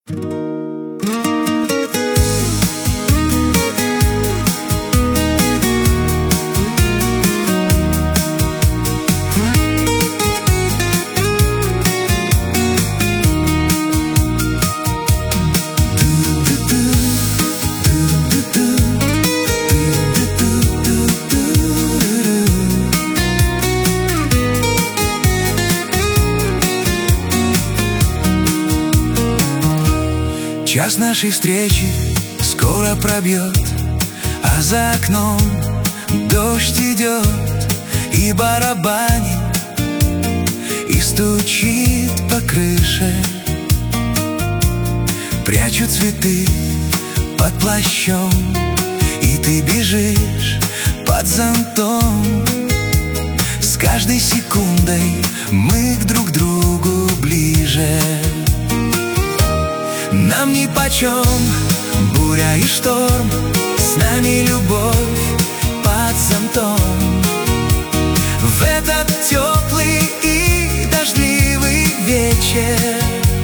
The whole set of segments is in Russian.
Час нашей встречи скоро пробьет, а за окном дождь идет и барабанит, и стучит по крыше. Прячу цветы под плащом, и ты бежишь под зонтом. С каждой секундой мы друг к другу ближе. Нам нипочем буря и шторм, с нами любовь под зонтом. В этот теплый и дождливый вечер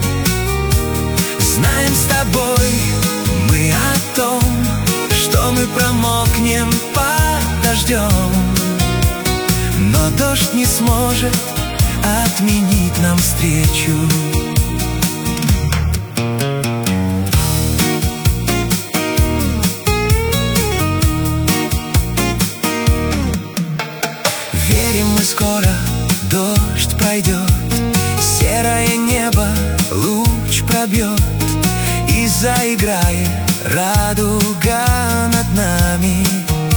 знаем с тобой мы о том, что мы промокнем под дождем, но дождь не сможет отменить нам встречу. Мы скоро, дождь пройдет, серое небо луч пробьет, и заиграет радуга над нами.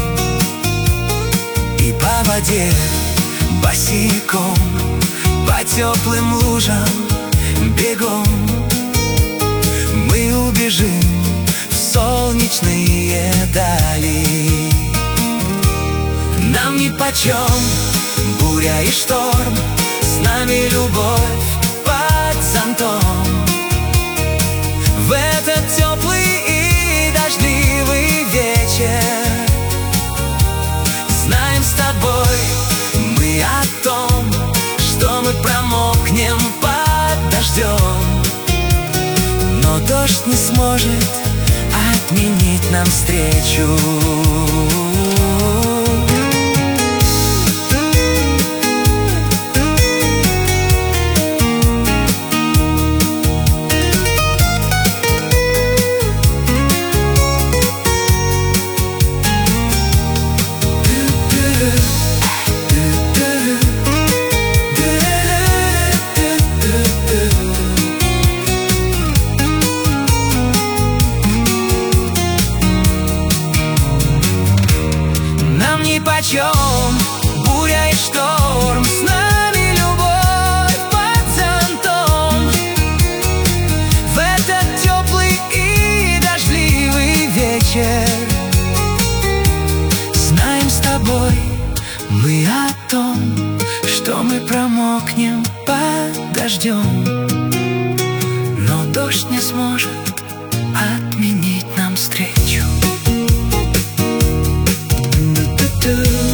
И по воде босиком, по теплым лужам бегом мы убежим в солнечные дали. Нам нипочем буря и шторм, с нами любовь под зонтом. В этот теплый и дождливый вечер знаем с тобой мы о том, что мы промокнем под дождем, но дождь не сможет отменить нам встречу. Нипочем буря и шторм, с нами любовь под зонтом. В этот теплый и дождливый вечер знаем с тобой мы о том, что мы промокнем под дождем, но дождь не сможет отменить нам встречу.